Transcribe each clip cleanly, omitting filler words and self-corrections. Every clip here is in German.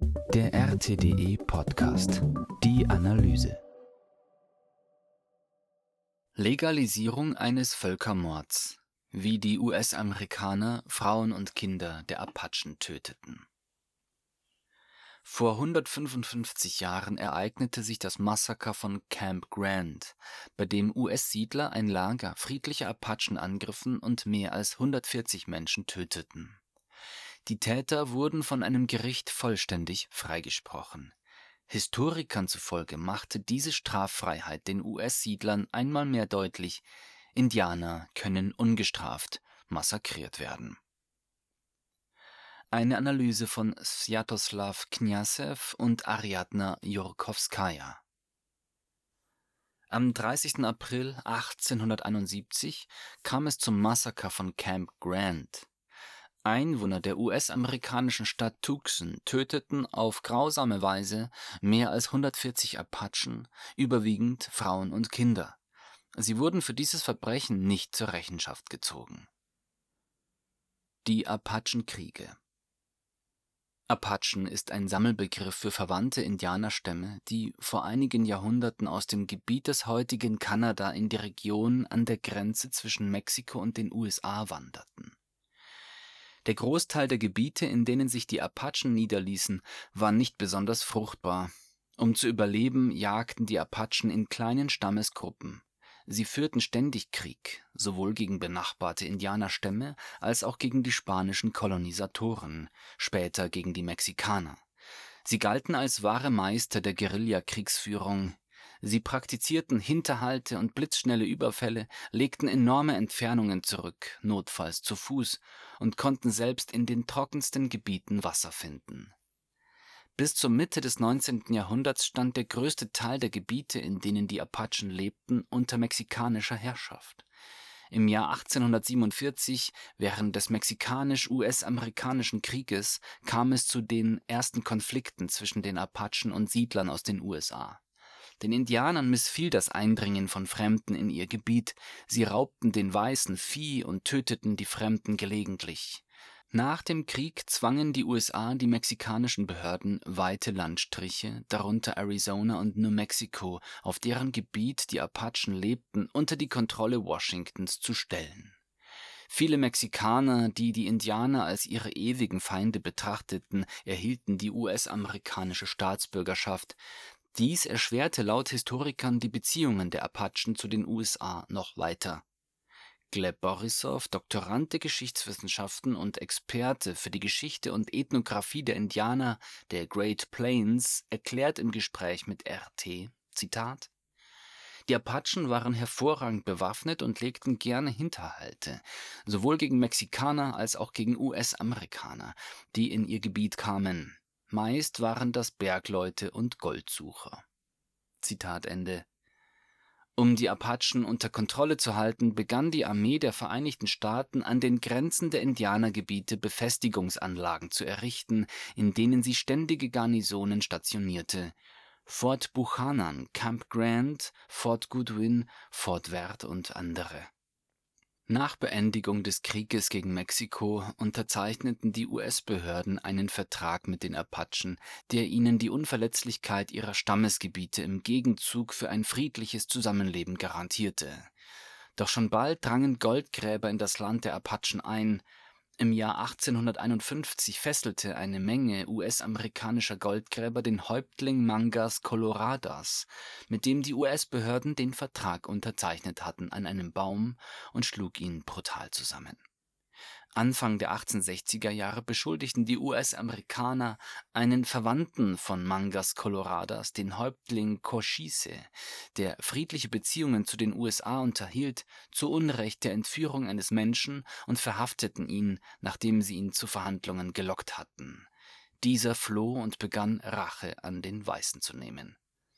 Der RTDE Podcast. Die Analyse. Legalisierung eines Völkermords. Wie die US-Amerikaner Frauen und Kinder der Apachen töteten. Vor 155 Jahren ereignete sich das Massaker von Camp Grant, bei dem US-Siedler ein Lager friedlicher Apachen angriffen und mehr als 140 Menschen töteten. Die Täter wurden von einem Gericht vollständig freigesprochen. Historikern zufolge machte diese Straffreiheit den US-Siedlern einmal mehr deutlich: Indianer können ungestraft massakriert werden. Eine Analyse von Swiatoslaw Kniazew und Ariadna Jurkowskaja. Am 30. April 1871 kam es zum Massaker von Camp Grant. Einwohner der US-amerikanischen Stadt Tucson töteten auf grausame Weise mehr als 140 Apachen, überwiegend Frauen und Kinder. Sie wurden für dieses Verbrechen nicht zur Rechenschaft gezogen. Die Apachenkriege. Apachen ist ein Sammelbegriff für verwandte Indianerstämme, die vor einigen Jahrhunderten aus dem Gebiet des heutigen Kanada in die Region an der Grenze zwischen Mexiko und den USA wanderten. Der Großteil der Gebiete, in denen sich die Apachen niederließen, war nicht besonders fruchtbar. Um zu überleben, jagten die Apachen in kleinen Stammesgruppen. Sie führten ständig Krieg, sowohl gegen benachbarte Indianerstämme als auch gegen die spanischen Kolonisatoren, später gegen die Mexikaner. Sie galten als wahre Meister der Guerillakriegsführung. Sie praktizierten Hinterhalte und blitzschnelle Überfälle, legten enorme Entfernungen zurück, notfalls zu Fuß, und konnten selbst in den trockensten Gebieten Wasser finden. Bis zur Mitte des 19. Jahrhunderts stand der größte Teil der Gebiete, in denen die Apachen lebten, unter mexikanischer Herrschaft. Im Jahr 1847, während des Mexikanisch-US-amerikanischen Krieges, kam es zu den ersten Konflikten zwischen den Apachen und Siedlern aus den USA. Den Indianern missfiel das Eindringen von Fremden in ihr Gebiet. Sie raubten den Weißen Vieh und töteten die Fremden gelegentlich. Nach dem Krieg zwangen die USA die mexikanischen Behörden, weite Landstriche, darunter Arizona und New Mexico, auf deren Gebiet die Apachen lebten, unter die Kontrolle Washingtons zu stellen. Viele Mexikaner, die die Indianer als ihre ewigen Feinde betrachteten, erhielten die US-amerikanische Staatsbürgerschaft. Dies erschwerte laut Historikern die Beziehungen der Apachen zu den USA noch weiter. Gleb Borissow, Doktorand der Geschichtswissenschaften und Experte für die Geschichte und Ethnographie der Indianer der Great Plains, erklärt im Gespräch mit RT, Zitat: Die Apachen waren hervorragend bewaffnet und legten gerne Hinterhalte, sowohl gegen Mexikaner als auch gegen US-Amerikaner, die in ihr Gebiet kamen. Meist waren das Bergleute und Goldsucher. Zitat Ende. Um die Apachen unter Kontrolle zu halten, begann die Armee der Vereinigten Staaten an den Grenzen der Indianergebiete Befestigungsanlagen zu errichten, in denen sie ständige Garnisonen stationierte. Fort Buchanan, Camp Grant, Fort Goodwin, Fort Worth und andere. Nach Beendigung des Krieges gegen Mexiko unterzeichneten die US-Behörden einen Vertrag mit den Apachen, der ihnen die Unverletzlichkeit ihrer Stammesgebiete im Gegenzug für ein friedliches Zusammenleben garantierte. Doch schon bald drangen Goldgräber in das Land der Apachen ein. Im Jahr 1851 fesselte eine Menge US-amerikanischer Goldgräber den Häuptling Mangas Coloradas, mit dem die US-Behörden den Vertrag unterzeichnet hatten, an einem Baum und schlug ihn brutal zusammen. Anfang der 1860er Jahre beschuldigten die US-Amerikaner einen Verwandten von Mangas Coloradas, den Häuptling Cochise, der friedliche Beziehungen zu den USA unterhielt, zu Unrecht der Entführung eines Menschen und verhafteten ihn, nachdem sie ihn zu Verhandlungen gelockt hatten. Dieser floh und begann, Rache an den Weißen zu nehmen.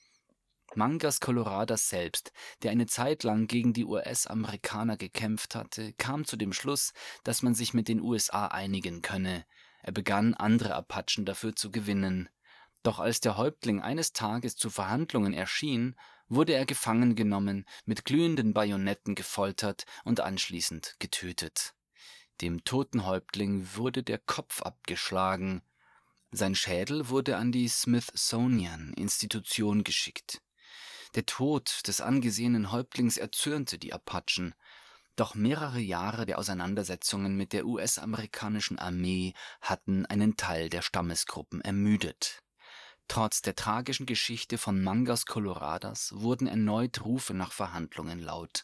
Mangas Coloradas selbst, der eine Zeit lang gegen die US-Amerikaner gekämpft hatte, kam zu dem Schluss, dass man sich mit den USA einigen könne. Er begann, andere Apachen dafür zu gewinnen. Doch als der Häuptling eines Tages zu Verhandlungen erschien, wurde er gefangen genommen, mit glühenden Bajonetten gefoltert und anschließend getötet. Dem toten Häuptling wurde der Kopf abgeschlagen. Sein Schädel wurde an die Smithsonian-Institution geschickt. Der Tod des angesehenen Häuptlings erzürnte die Apachen, doch mehrere Jahre der Auseinandersetzungen mit der US-amerikanischen Armee hatten einen Teil der Stammesgruppen ermüdet. Trotz der tragischen Geschichte von Mangas Coloradas wurden erneut Rufe nach Verhandlungen laut.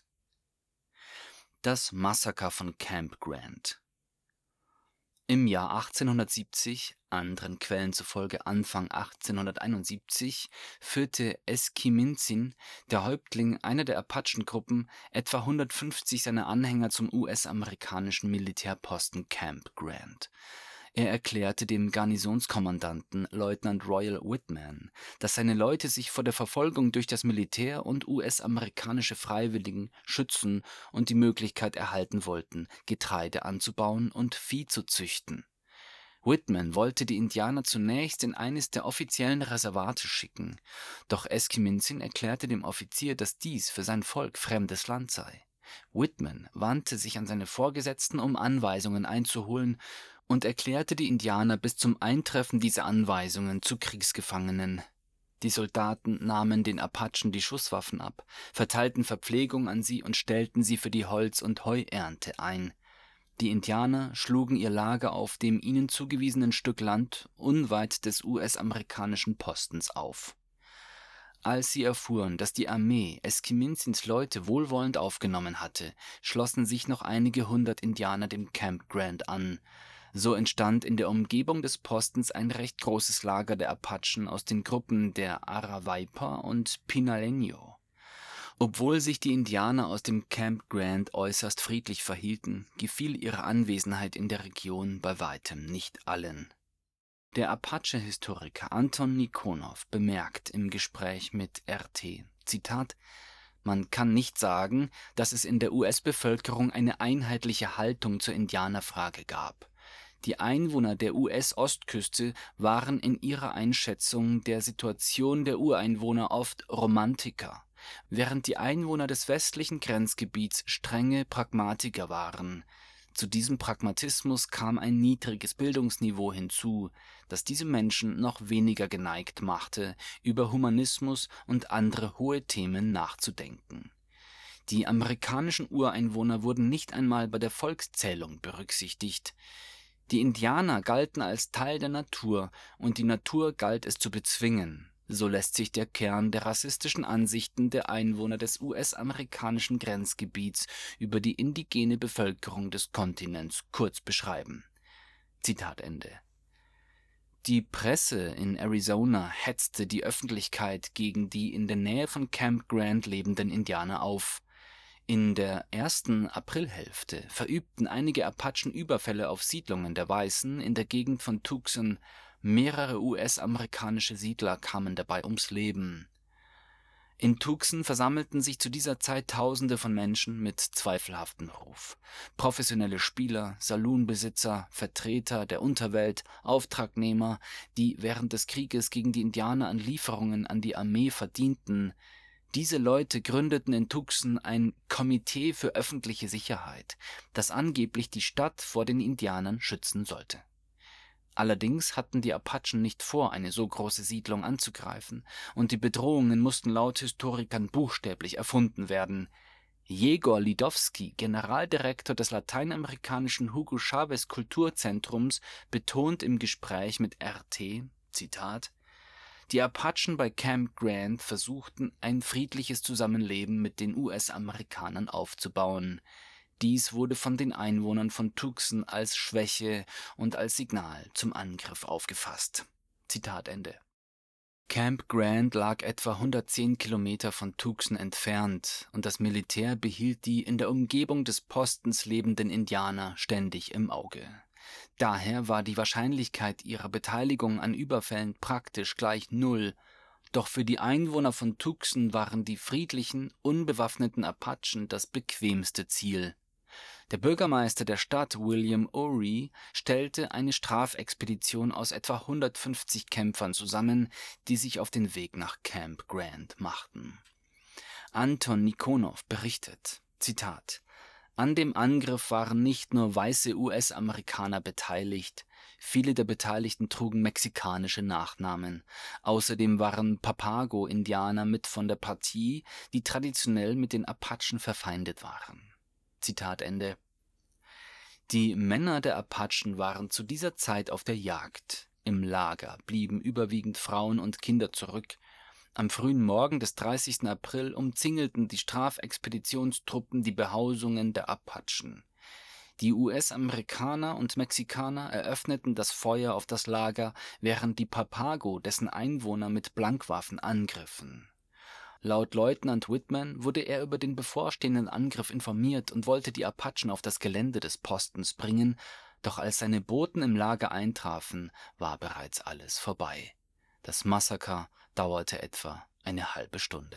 Das Massaker von Camp Grant. Im Jahr 1870, anderen Quellen zufolge Anfang 1871, führte Eskiminsin, der Häuptling einer der Apachengruppen, etwa 150 seiner Anhänger zum US-amerikanischen Militärposten Camp Grant. Er erklärte dem Garnisonskommandanten Leutnant Royal Whitman, dass seine Leute sich vor der Verfolgung durch das Militär und US-amerikanische Freiwilligen schützen und die Möglichkeit erhalten wollten, Getreide anzubauen und Vieh zu züchten. Whitman wollte die Indianer zunächst in eines der offiziellen Reservate schicken, doch Eskiminsin erklärte dem Offizier, dass dies für sein Volk fremdes Land sei. Whitman wandte sich an seine Vorgesetzten, um Anweisungen einzuholen, und erklärte die Indianer bis zum Eintreffen dieser Anweisungen zu Kriegsgefangenen. Die Soldaten nahmen den Apachen die Schusswaffen ab, verteilten Verpflegung an sie und stellten sie für die Holz- und Heuernte ein. Die Indianer schlugen ihr Lager auf dem ihnen zugewiesenen Stück Land unweit des US-amerikanischen Postens auf. Als sie erfuhren, dass die Armee Eskiminsins Leute wohlwollend aufgenommen hatte, schlossen sich noch einige hundert Indianer dem Camp Grant an. So entstand in der Umgebung des Postens ein recht großes Lager der Apachen aus den Gruppen der Arawaipa und Pinaleño. Obwohl sich die Indianer aus dem Camp Grant äußerst friedlich verhielten, gefiel ihre Anwesenheit in der Region bei weitem nicht allen. Der Apache-Historiker Anton Nikonov bemerkt im Gespräch mit RT, Zitat: Man kann nicht sagen, dass es in der US-Bevölkerung eine einheitliche Haltung zur Indianerfrage gab. Die Einwohner der US-Ostküste waren in ihrer Einschätzung der Situation der Ureinwohner oft Romantiker, während die Einwohner des westlichen Grenzgebiets strenge Pragmatiker waren. Zu diesem Pragmatismus kam ein niedriges Bildungsniveau hinzu, das diese Menschen noch weniger geneigt machte, über Humanismus und andere hohe Themen nachzudenken. Die amerikanischen Ureinwohner wurden nicht einmal bei der Volkszählung berücksichtigt. Die Indianer galten als Teil der Natur und die Natur galt es zu bezwingen. So lässt sich der Kern der rassistischen Ansichten der Einwohner des US-amerikanischen Grenzgebiets über die indigene Bevölkerung des Kontinents kurz beschreiben. Zitat Ende. Die Presse in Arizona hetzte die Öffentlichkeit gegen die in der Nähe von Camp Grant lebenden Indianer auf. In der ersten Aprilhälfte verübten einige Apachen Überfälle auf Siedlungen der Weißen in der Gegend von Tucson. Mehrere US-amerikanische Siedler kamen dabei ums Leben. In Tucson versammelten sich zu dieser Zeit Tausende von Menschen mit zweifelhaftem Ruf. Professionelle Spieler, Saloonbesitzer, Vertreter der Unterwelt, Auftragnehmer, die während des Krieges gegen die Indianer an Lieferungen an die Armee verdienten. Diese Leute gründeten in Tucson ein Komitee für öffentliche Sicherheit, das angeblich die Stadt vor den Indianern schützen sollte. Allerdings hatten die Apachen nicht vor, eine so große Siedlung anzugreifen, und die Bedrohungen mussten laut Historikern buchstäblich erfunden werden. Jegor Lidowski, Generaldirektor des lateinamerikanischen Hugo Chavez Kulturzentrums, betont im Gespräch mit RT, Zitat: Die Apachen bei Camp Grant versuchten, ein friedliches Zusammenleben mit den US-Amerikanern aufzubauen. Dies wurde von den Einwohnern von Tucson als Schwäche und als Signal zum Angriff aufgefasst. Zitat Ende. Camp Grant lag etwa 110 Kilometer von Tucson entfernt und das Militär behielt die in der Umgebung des Postens lebenden Indianer ständig im Auge. Daher war die Wahrscheinlichkeit ihrer Beteiligung an Überfällen praktisch gleich null. Doch für die Einwohner von Tucson waren die friedlichen, unbewaffneten Apachen das bequemste Ziel. Der Bürgermeister der Stadt, William Oury, stellte eine Strafexpedition aus etwa 150 Kämpfern zusammen, die sich auf den Weg nach Camp Grant machten. Anton Nikonov berichtet, Zitat: An dem Angriff waren nicht nur weiße US-Amerikaner beteiligt, Viele der Beteiligten trugen mexikanische Nachnamen. Außerdem waren Papago-Indianer mit von der Partie, die traditionell mit den Apachen verfeindet waren. Zitat Ende. Die Männer der Apachen waren zu dieser Zeit auf der Jagd. Im Lager blieben überwiegend Frauen und Kinder zurück. Am frühen Morgen des 30. April umzingelten die Strafexpeditionstruppen die Behausungen der Apachen. Die US-Amerikaner und Mexikaner eröffneten das Feuer auf das Lager, während die Papago dessen Einwohner mit Blankwaffen angriffen. Laut Leutnant Whitman wurde er über den bevorstehenden Angriff informiert und wollte die Apachen auf das Gelände des Postens bringen, doch als seine Boten im Lager eintrafen, war bereits alles vorbei. Das Massaker dauerte etwa eine halbe Stunde.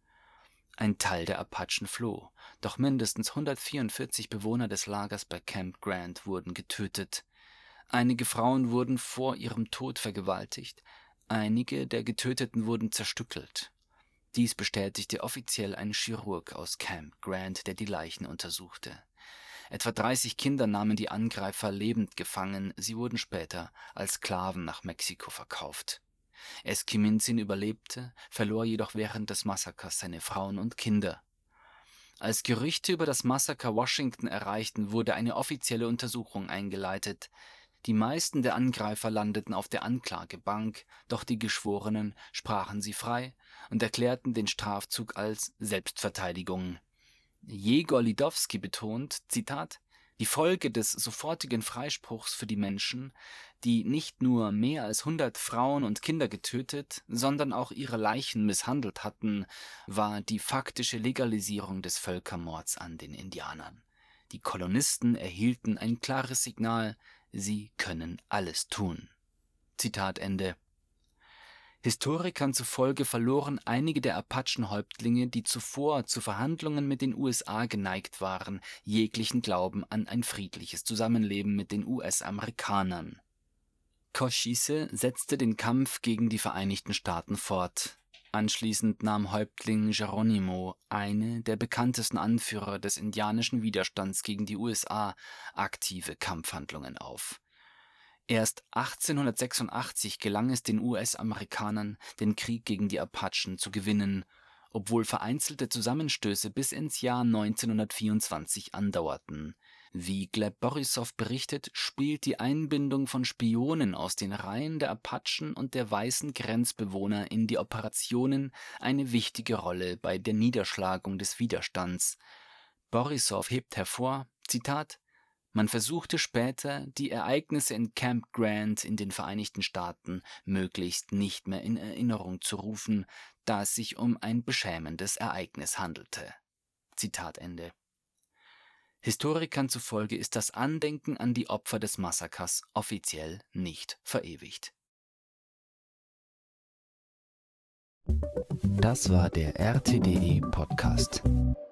Ein Teil der Apachen floh, doch mindestens 144 Bewohner des Lagers bei Camp Grant wurden getötet. Einige Frauen wurden vor ihrem Tod vergewaltigt, einige der Getöteten wurden zerstückelt. Dies bestätigte offiziell ein Chirurg aus Camp Grant, der die Leichen untersuchte. Etwa 30 Kinder nahmen die Angreifer lebend gefangen, sie wurden später als Sklaven nach Mexiko verkauft. Eskiminsin überlebte, verlor jedoch während des Massakers seine Frauen und Kinder. Als Gerüchte über das Massaker Washington erreichten, wurde eine offizielle Untersuchung eingeleitet. Die meisten der Angreifer landeten auf der Anklagebank, doch die Geschworenen sprachen sie frei und erklärten den Strafzug als Selbstverteidigung. Jegor Lidowski betont, Zitat, die Folge des sofortigen Freispruchs für die Menschen, die nicht nur mehr als 100 Frauen und Kinder getötet, sondern auch ihre Leichen misshandelt hatten, war die faktische Legalisierung des Völkermords an den Indianern. Die Kolonisten erhielten ein klares Signal, sie können alles tun. Zitat Ende. Historikern zufolge verloren einige der Apachen-Häuptlinge, die zuvor zu Verhandlungen mit den USA geneigt waren, jeglichen Glauben an ein friedliches Zusammenleben mit den US-Amerikanern. Cochise setzte den Kampf gegen die Vereinigten Staaten fort. Anschließend nahm Häuptling Geronimo, eine der bekanntesten Anführer des indianischen Widerstands gegen die USA, aktive Kampfhandlungen auf. Erst 1886 gelang es den US-Amerikanern, den Krieg gegen die Apachen zu gewinnen, obwohl vereinzelte Zusammenstöße bis ins Jahr 1924 andauerten. Wie Gleb Borissow berichtet, spielt die Einbindung von Spionen aus den Reihen der Apachen und der weißen Grenzbewohner in die Operationen eine wichtige Rolle bei der Niederschlagung des Widerstands. Borissow hebt hervor, Zitat, man versuchte später, die Ereignisse in Camp Grant in den Vereinigten Staaten möglichst nicht mehr in Erinnerung zu rufen, da es sich um ein beschämendes Ereignis handelte. Zitat Ende. Historikern zufolge ist das Andenken an die Opfer des Massakers offiziell nicht verewigt. Das war der RTDE Podcast.